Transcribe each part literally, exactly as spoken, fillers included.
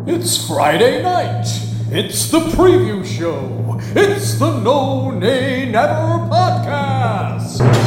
It's Friday night. It's the preview show. It's the No Nay Never podcast.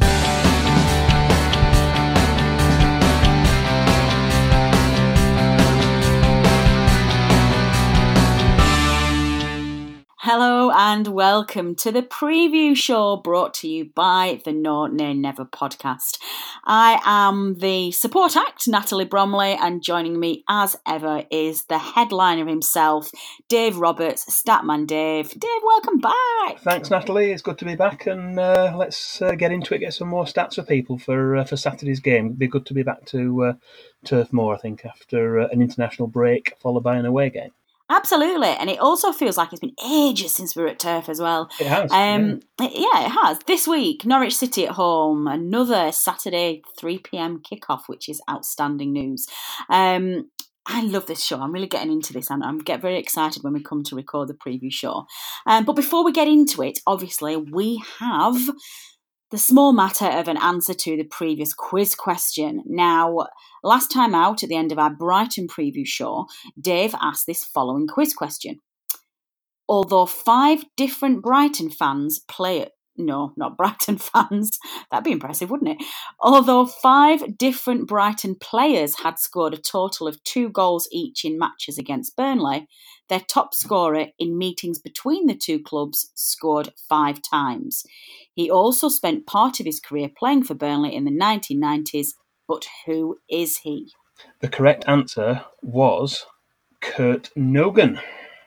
Hello and welcome to the preview show brought to you by the No Nay Never podcast. I am the support act, Natalie Bromley, and joining me as ever is the headliner himself, Dave Roberts, Statman Dave. Dave, welcome back. Thanks, Natalie. It's good to be back, and uh, let's uh, get into it, get some more stats for people for uh, for Saturday's game. It'd be good to be back to uh, Turf Moor, I think, after uh, an international break followed by an away game. Absolutely, and it also feels like it's been ages since we were at Turf as well. It has. Um, yeah. yeah, it has. This week, Norwich City at home, another Saturday three p.m. kickoff, which is outstanding news. Um, I love this show. I'm really getting into this, and I'm get very excited when we come to record the preview show. Um, but before we get into it, obviously, we have the small matter of an answer to the previous quiz question. Now, last time out at the end of our Brighton preview show, Dave asked this following quiz question. Although five different Brighton fans play... No, not Brighton fans. That'd be impressive, wouldn't it? Although five different Brighton players had scored a total of two goals each in matches against Burnley, their top scorer in meetings between the two clubs scored five times. He also spent part of his career playing for Burnley in the nineteen nineties, but who is he? The correct answer was Kurt Nogan.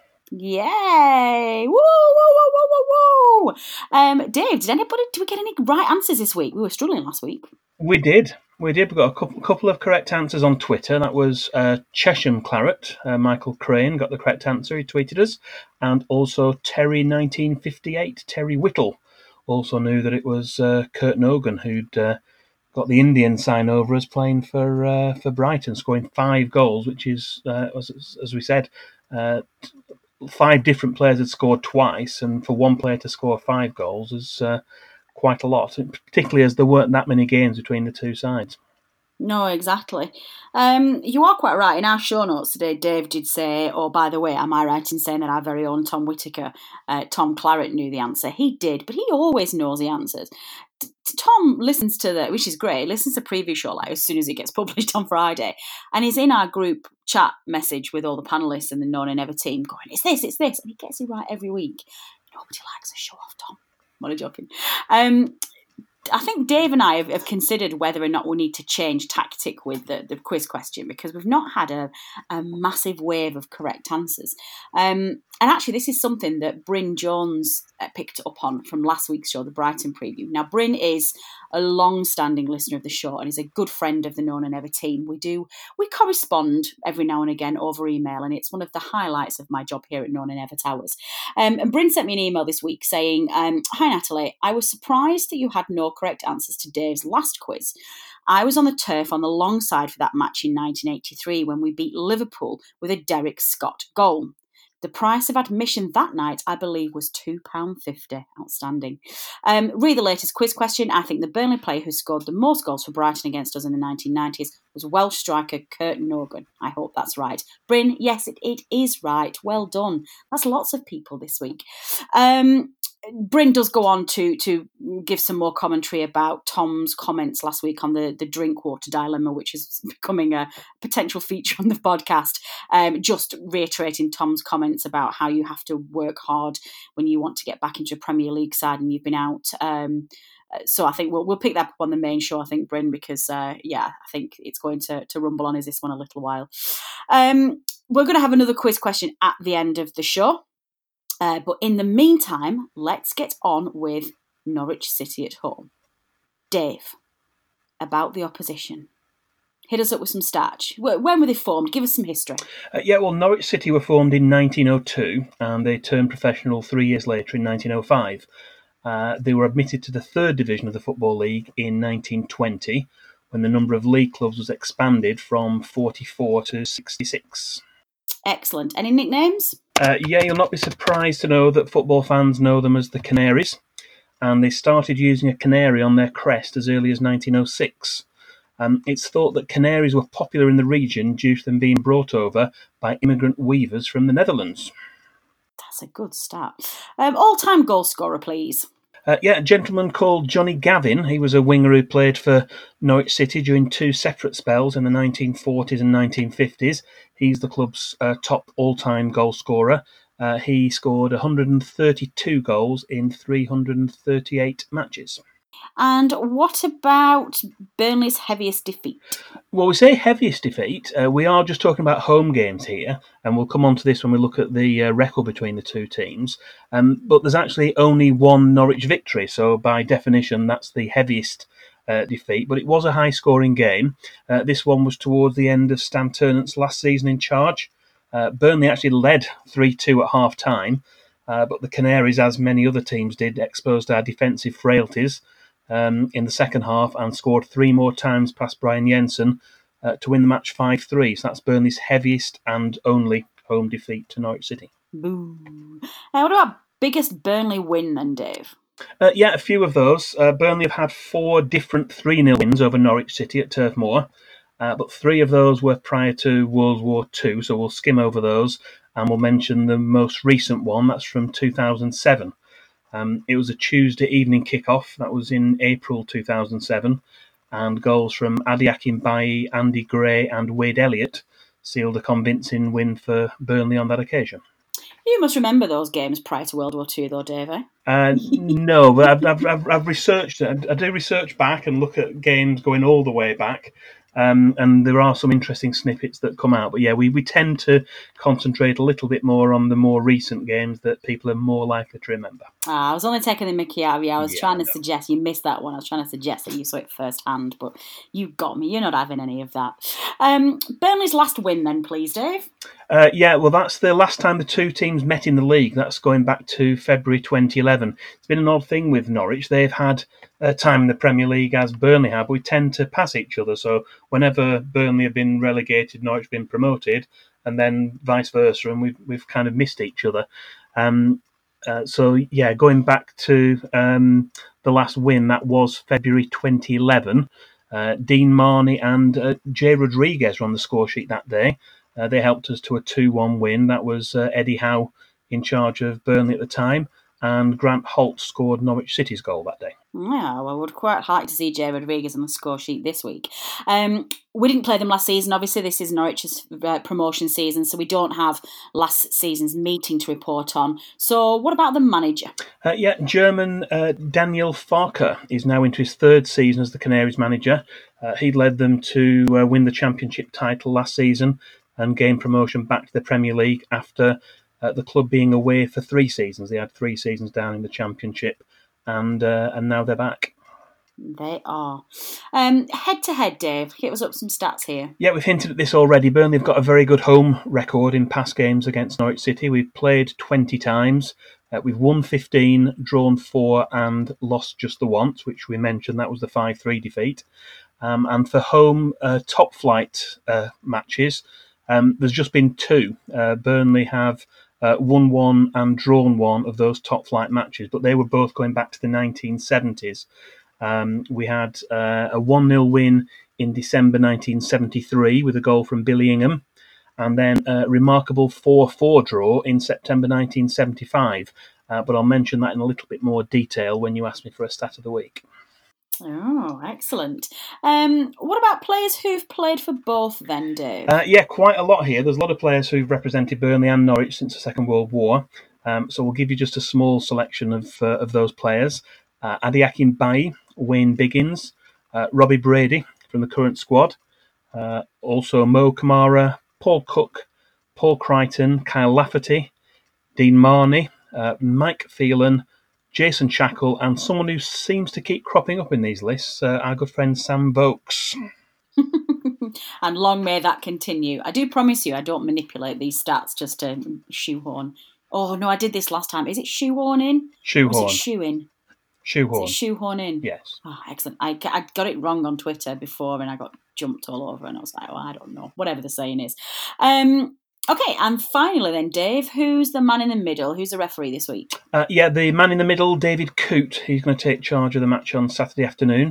Yay! Woo, woo, woo, woo, woo, woo! Um, Dave, did anybody, did we get any right answers this week? We were struggling last week. We did. We did. We got a couple, couple of correct answers on Twitter. That was uh, Chesham Claret. Uh, Michael Crane got the correct answer. He tweeted us. And also Terry nineteen fifty-eight, Terry Whittle, also knew that it was uh, Kurt Nogan who'd uh, got the Indian sign over as playing for uh, for Brighton, scoring five goals, which is, uh, as, as we said, uh, five different players had scored twice, and for one player to score five goals is uh, quite a lot, particularly as there weren't that many games between the two sides. No, exactly. Um, you are quite right. In our show notes today, Dave did say, oh, by the way, am I right in saying that our very own Tom Whittaker, uh, Tom Claret, knew the answer? He did, but he always knows the answers. T- Tom listens to the, which is great, listens to preview show like as soon as it gets published on Friday, and he's in our group chat message with all the panellists and the No Nay Never team going, it's this, it's this, and he gets it right every week. Nobody likes a show off, Tom. I'm only joking. Um, I think Dave and I have, have considered whether or not we need to change tactic with the, the quiz question, because we've not had a, a massive wave of correct answers. Um, and actually, this is something that Bryn Jones uh, picked up on from last week's show, the Brighton preview. Now, Bryn is a long-standing listener of the show and is a good friend of the No Nay Never team. We do we correspond every now and again over email, and it's one of the highlights of my job here at No Nay Never Towers. Um, and Bryn sent me an email this week saying, um, "Hi Natalie, I was surprised that you had no correct answers to Dave's last quiz. I was on the turf on the long side for that match in nineteen eighty-three when we beat Liverpool with a Derek Scott goal. The price of admission that night, I believe, was two pounds fifty. Outstanding. Um, read the latest quiz question. I think the Burnley player who scored the most goals for Brighton against us in the nineteen nineties was Welsh striker Kurt Nogan. I hope that's right. Bryn, yes, it, it is right. Well done. That's lots of people this week. Um, Bryn does go on to to give some more commentary about Tom's comments last week on the, the drink water dilemma, which is becoming a potential feature on the podcast. Um, just reiterating Tom's comments about how you have to work hard when you want to get back into a Premier League side and you've been out. Um, so I think we'll we'll pick that up on the main show, I think, Bryn, because, uh, yeah, I think it's going to, to rumble on us this one a little while. Um, we're going to have another quiz question at the end of the show. Uh, but in the meantime, let's get on with Norwich City at home. Dave, about the opposition. Hit us up with some stats. When were they formed? Give us some history. Uh, yeah, well, Norwich City were formed in nineteen oh two and they turned professional three years later in nineteen oh five. Uh, they were admitted to the third division of the Football League in nineteen twenty when the number of league clubs was expanded from forty-four to sixty-six. Excellent. Any nicknames? Uh, yeah, you'll not be surprised to know that football fans know them as the Canaries, and they started using a canary on their crest as early as nineteen oh six. Um, it's thought that canaries were popular in the region due to them being brought over by immigrant weavers from the Netherlands. That's a good start. Um, all-time goal scorer, please. Uh, yeah, a gentleman called Johnny Gavin. He was a winger who played for Norwich City during two separate spells in the nineteen forties and nineteen fifties. He's the club's uh, top all-time goal scorer. Uh, he scored one hundred thirty-two goals in three hundred thirty-eight matches. And what about Burnley's heaviest defeat? Well, we say heaviest defeat. Uh, we are just talking about home games here, and we'll come on to this when we look at the uh, record between the two teams. Um, but there's actually only one Norwich victory, so by definition, that's the heaviest uh, defeat. But it was a high-scoring game. Uh, this one was towards the end of Stan Ternant's last season in charge. Uh, Burnley actually led three two at half-time, uh, but the Canaries, as many other teams did, exposed our defensive frailties Um, in the second half and scored three more times past Brian Jensen uh, to win the match five three. So that's Burnley's heaviest and only home defeat to Norwich City. Boo. Now, what about biggest Burnley win then, Dave? Uh, yeah, a few of those. Uh, Burnley have had four different three nil wins over Norwich City at Turf Moor, uh, but three of those were prior to World War Two, so we'll skim over those and we'll mention the most recent one. That's from two thousand seven. Um, it was a Tuesday evening kick-off. That was in April two thousand seven, and goals from Adi Akinbayi, Andy Gray and Wade Elliott sealed a convincing win for Burnley on that occasion. You must remember those games prior to World War Two, though, Dave, eh? Uh, no, but I've, I've, I've, I've researched it. I do research back and look at games going all the way back. Um, and there are some interesting snippets that come out. But yeah, we, we tend to concentrate a little bit more on the more recent games that people are more likely to remember. Ah, I was only taking the mickey out of you. I was Yeah, trying to no. suggest, you missed that one. I was trying to suggest that you saw it firsthand, but you got me. You're not having any of that. Um, Burnley's last win then, please, Dave. Uh, yeah, well, that's the last time the two teams met in the league. That's going back to February twenty eleven. It's been an odd thing with Norwich. They've had uh, time in the Premier League as Burnley have. We tend to pass each other. So whenever Burnley have been relegated, Norwich have been promoted, and then vice versa, and we've we've kind of missed each other. Um, uh, so yeah, going back to um, the last win, that was February twenty eleven. Uh, Dean Marney and uh, Jay Rodriguez were on the score sheet that day. Uh, they helped us to a two one win. That was uh, Eddie Howe in charge of Burnley at the time, and Grant Holt scored Norwich City's goal that day. Yeah, well, I would quite like to see Jay Rodriguez on the score sheet this week. Um, we didn't play them last season. Obviously, this is Norwich's uh, promotion season, so we don't have last season's meeting to report on. So what about the manager? Uh, yeah, German uh, Daniel Farke is now into his third season as the Canaries manager. Uh, he led them to uh, win the championship title last season and gain promotion back to the Premier League after uh, the club being away for three seasons. They had three seasons down in the championship, and uh, and now they're back. They are. Um, head to head, Dave, hit us up some stats here. Yeah, we've hinted at this already. Burnley have got a very good home record in past games against Norwich City. We've played twenty times. Uh, we've won fifteen, drawn four, and lost just the once, which we mentioned. That was the five three defeat. Um, and for home uh, top flight uh, matches, um, there's just been two. Uh, Burnley have uh, won one and drawn one of those top flight matches, but they were both going back to the nineteen seventies. Um, we had uh, a one nil win in December nineteen seventy-three with a goal from Billy Ingham, and then a remarkable four four draw in September nineteen seventy-five. Uh, but I'll mention that in a little bit more detail when you ask me for a stat of the week. Oh, excellent. Um, what about players who've played for both then, Dave? Uh, yeah, quite a lot here. There's a lot of players who've represented Burnley and Norwich since the Second World War. Um, so we'll give you just a small selection of uh, of those players. Uh, Adi Akinbayi, Wayne Biggins, uh, Robbie Brady from the current squad. Uh, also Mo Kamara, Paul Cook, Paul Crichton, Kyle Lafferty, Dean Marney, uh, Mike Phelan, Jason Shackle, and someone who seems to keep cropping up in these lists, uh, our good friend Sam Vokes. And long may that continue. I do promise you I don't manipulate these stats just to shoehorn. Oh, no, I did this last time. Is it shoehorn in? Shoehorn. Or is it shoe in? Shoehorn. Is it shoehorn in? Yes. Oh, excellent. I, I got it wrong on Twitter before and I got jumped all over and I was like, oh, I don't know. Whatever the saying is. Um... Okay, and finally then, Dave, who's the man in the middle? Who's the referee this week? Uh, yeah, the man in the middle, David Coote. He's going to take charge of the match on Saturday afternoon.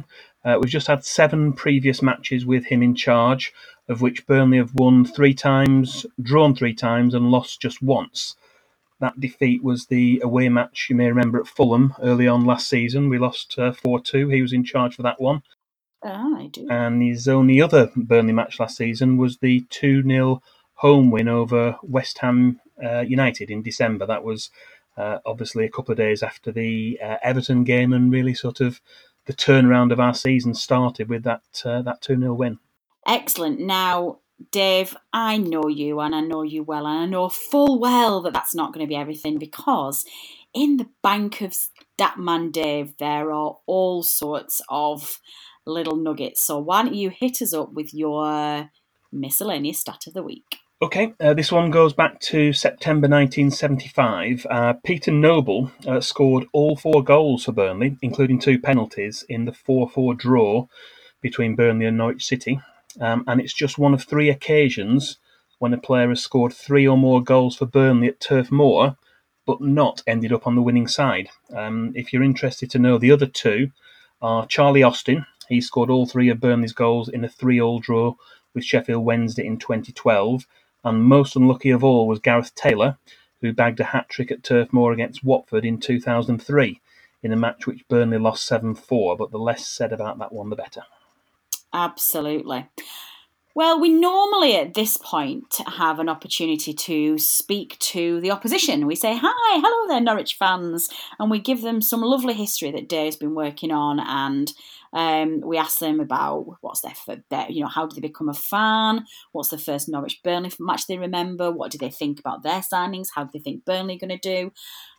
Uh, we've just had seven previous matches with him in charge, of which Burnley have won three times, drawn three times, and lost just once. That defeat was the away match, you may remember, at Fulham early on last season. We lost uh, four two. He was in charge for that one. Ah, I do. And his only other Burnley match last season was the two nil home win over West Ham uh, United in December. That was uh, obviously a couple of days after the uh, Everton game, and really sort of the turnaround of our season started with that uh, that two nil win. Excellent. Now, Dave, I know you, and I know you well, and I know full well that that's not going to be everything, because in the bank of Statman Dave, there are all sorts of little nuggets. So why don't you hit us up with your miscellaneous stat of the week? Okay, uh, this one goes back to September nineteen seventy-five. Uh, Peter Noble uh, scored all four goals for Burnley, including two penalties, in the four four draw between Burnley and Norwich City. Um, and it's just one of three occasions when a player has scored three or more goals for Burnley at Turf Moor, but not ended up on the winning side. Um, if you're interested to know, the other two are Charlie Austin. He scored all three of Burnley's goals in a three all draw with Sheffield Wednesday in twenty twelve. And most unlucky of all was Gareth Taylor, who bagged a hat-trick at Turf Moor against Watford in two thousand three, in a match which Burnley lost seven four, but the less said about that one, the better. Absolutely. Well, we normally at this point have an opportunity to speak to the opposition. We say, hi, hello there, Norwich fans, and we give them some lovely history that Dave's been working on, and um, we ask them about what's their, their, you know, how did they become a fan, what's the first Norwich Burnley match they remember, what do they think about their signings, how do they think Burnley are going to do.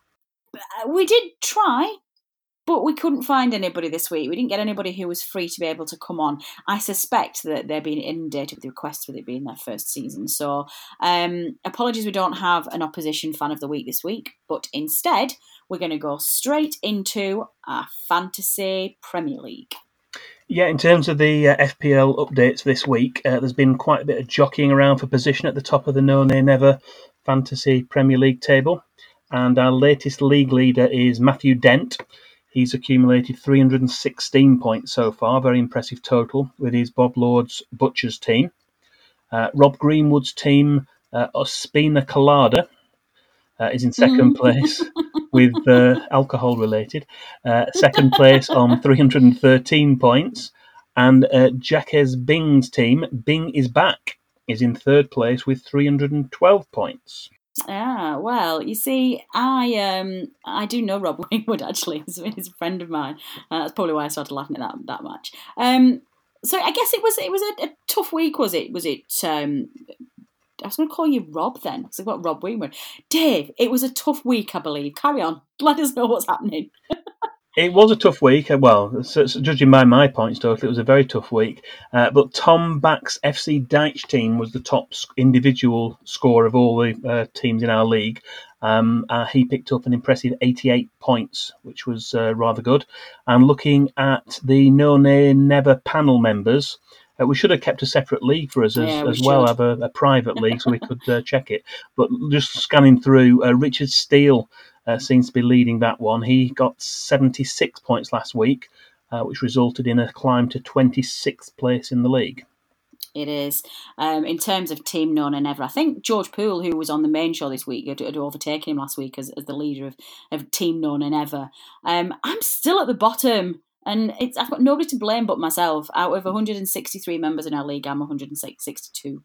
We did try, but we couldn't find anybody this week. We didn't get anybody who was free to be able to come on. I suspect that they're being inundated with requests with it being their first season. So um, apologies we don't have an opposition fan of the week this week, but instead we're going to go straight into our Fantasy Premier League. Yeah, in terms of the uh, F P L updates this week, uh, there's been quite a bit of jockeying around for position at the top of the No Nay Never Fantasy Premier League table. And our latest league leader is Matthew Dent. He's accumulated three hundred sixteen points so far, very impressive total, with his Bob Lord's Butchers team. Uh, Rob Greenwood's team, uh, Ospina Colada, uh, is in second mm. place with uh, alcohol related. Uh, second place on three hundred thirteen points. And uh, Jacques Bing's team, Bing is Back, is in third place with three hundred twelve points. Ah, well, you see, I um I do know Rob Greenwood, actually. He's a friend of mine. Uh, that's probably why I started laughing at that that much. Um, so I guess it was it was a, a tough week, was it? Was it? Um, I was going to call you Rob then, because I've got Rob Greenwood. Dave, it was a tough week, I believe. Carry on. Let us know what's happening. It was a tough week. Well, so, so judging by my points total, it was a very tough week. Uh, but Tom Back's F C Deitch team was the top individual score of all the uh, teams in our league. Um, uh, he picked up an impressive eighty-eight points, which was uh, rather good. And looking at the No Nay Never panel members, uh, we should have kept a separate league for us as, yeah, we as well, have a, a private league so we could uh, check it. But just scanning through, uh, Richard Steele Uh, seems to be leading that one. He got seventy-six points last week, uh, which resulted in a climb to twenty-sixth place in the league. It is. Um, in terms of Team No Nay Never, I think George Poole, who was on the main show this week, had, had overtaken him last week as, as the leader of, of Team No Nay Never. Um, I'm still at the bottom, and it's I've got nobody to blame but myself. Out of one hundred sixty-three members in our league, I'm one hundred sixty-two.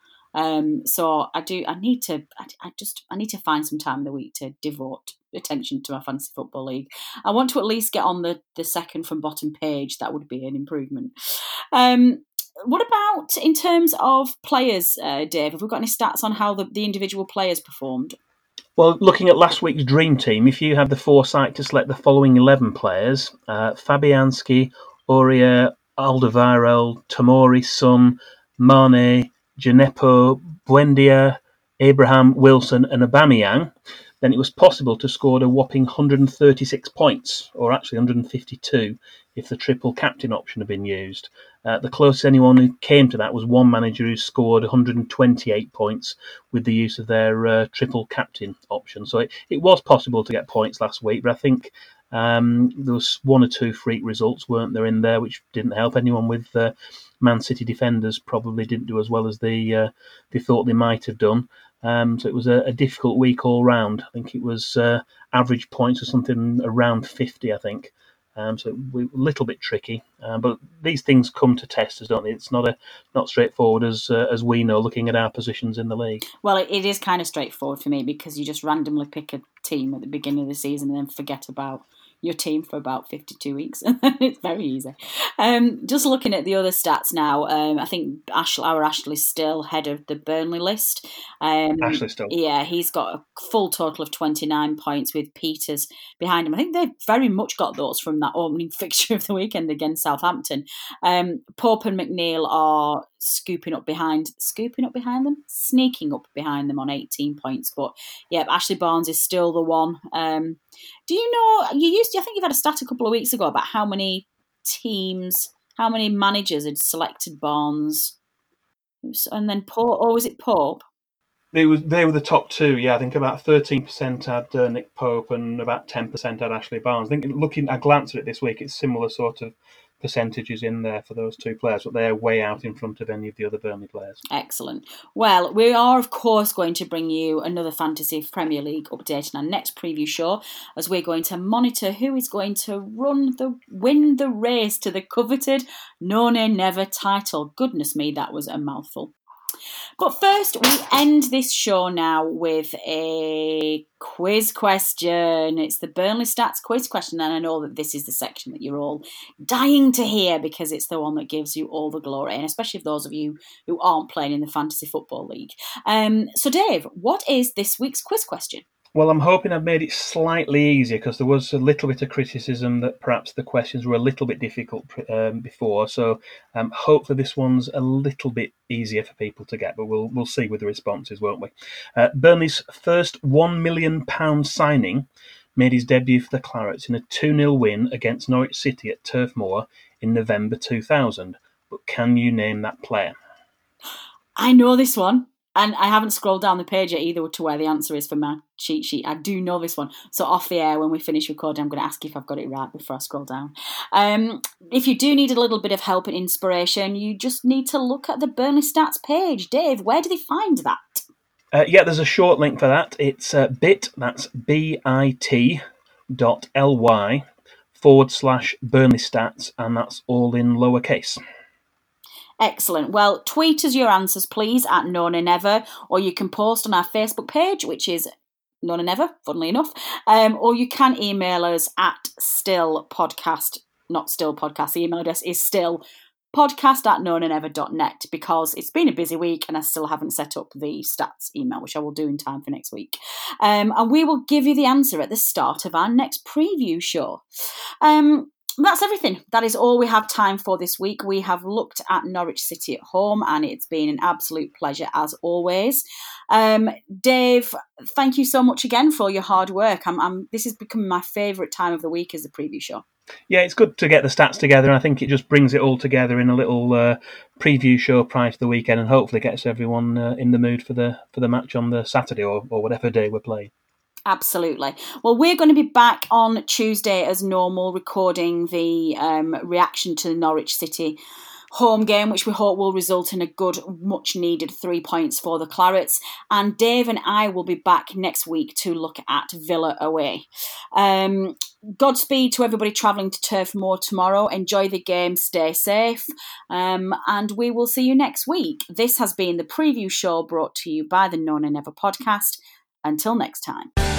Um, so I do. I need to. I, I just. I need to find some time in the week to devote attention to my fantasy football league. I want to at least get on the, the second from bottom page. That would be an improvement. Um, what about in terms of players, uh, Dave? Have we got any stats on how the, the individual players performed? Well, looking at last week's dream team, if you have the foresight to select the following eleven players: uh, Fabianski, Aurier, Alderweireld, Tomori, Son, Mane, Djenepo, Buendia, Abraham, Wilson and Aubameyang, then it was possible to score a whopping one hundred thirty-six points, or actually one hundred fifty-two if the triple captain option had been used. Uh, the closest anyone who came to that was one manager who scored one hundred twenty-eight points with the use of their uh, triple captain option. So it, it was possible to get points last week, but I think Um, there was one or two freak results, weren't there, in there, which didn't help. Anyone with uh, Man City defenders probably didn't do as well as they uh, they thought they might have done. Um, so it was a, a difficult week all round. I think it was uh, average points or something around fifty, I think. Um, so we a little bit tricky, uh, but these things come to test us, don't they? It's not a not straightforward as uh, as we know, looking at our positions in the league. Well, it, it is kind of straightforward for me because you just randomly pick a team at the beginning of the season and then forget about your team for about fifty-two weeks. It's very easy. Um, just looking at the other stats now, um, I think Ash, our Ashley's still head of the Burnley list. Um, Ashley still. Yeah, he's got a full total of twenty-nine points with Peters behind him. I think they've very much got those from that opening fixture of the weekend against Southampton. Um, Pope and McNeil are scooping up behind, scooping up behind them, sneaking up behind them on eighteen points. But yeah, Ashley Barnes is still the one. Um, do you know, you used to, I think you've had a stat a couple of weeks ago about how many teams, how many managers had selected Barnes, and then Pope, or was it Pope? They was they were the top two, yeah. I think about thirteen percent had uh, Nick Pope and about ten percent had Ashley Barnes. I think looking, I glanced at it this week, it's similar sort of percentages in there for those two players, but they're way out in front of any of the other Burnley players. Excellent. Well, we are, of course, going to bring you another Fantasy Premier League update in our next preview show, as we're going to monitor who is going to run the win the race to the coveted No Nay Never title. Goodness me, that was a mouthful. But first, we end this show now with a quiz question. It's the Burnley Stats quiz question, and I know that this is the section that you're all dying to hear because it's the one that gives you all the glory, and especially for those of you who aren't playing in the Fantasy Football League. Um, so, Dave, what is this week's quiz question? Well, I'm hoping I've made it slightly easier because there was a little bit of criticism that perhaps the questions were a little bit difficult um, before. So um, hopefully this one's a little bit easier for people to get, but we'll we'll see with the responses, won't we? Uh, Burnley's first one million pounds signing made his debut for the Clarets in a two nil win against Norwich City at Turf Moor in November two thousand. But can you name that player? I know this one. And I haven't scrolled down the page yet either to where the answer is for my cheat sheet. I do know this one. So off the air, when we finish recording, I'm going to ask you if I've got it right before I scroll down. Um, if you do need a little bit of help and inspiration, you just need to look at the Burnley Stats page. Dave, where do they find that? Uh, yeah, there's a short link for that. It's uh, bit, that's bit dot ly forward slash Burnley Stats, and that's all in lowercase. Excellent. Well, tweet us your answers, please, at No Nay Never, or you can post on our Facebook page, which is No Nay Never, funnily enough, um, or you can email us at still podcast, not still podcast, the email address is still podcast at no nay never dot net, because it's been a busy week and I still haven't set up the stats email, which I will do in time for next week. Um, and we will give you the answer at the start of our next preview show. Um, That's everything. That is all we have time for this week. We have looked at Norwich City at home, and it's been an absolute pleasure as always. Um, Dave, thank you so much again for all your hard work. I'm, I'm, this has become my favourite time of the week as a preview show. Yeah, it's good to get the stats together, and I think it just brings it all together in a little uh, preview show prior to the weekend, and hopefully gets everyone uh, in the mood for the for the match on the Saturday or, or whatever day we're playing. Absolutely. Well, we're going to be back on Tuesday as normal, recording the um, reaction to the Norwich City home game, which we hope will result in a good, much-needed three points for the Clarets. And Dave and I will be back next week to look at Villa away. Um, Godspeed to everybody travelling to Turf Moor tomorrow. Enjoy the game, stay safe, um, and we will see you next week. This has been the preview show brought to you by the No Nay Never podcast. Until next time.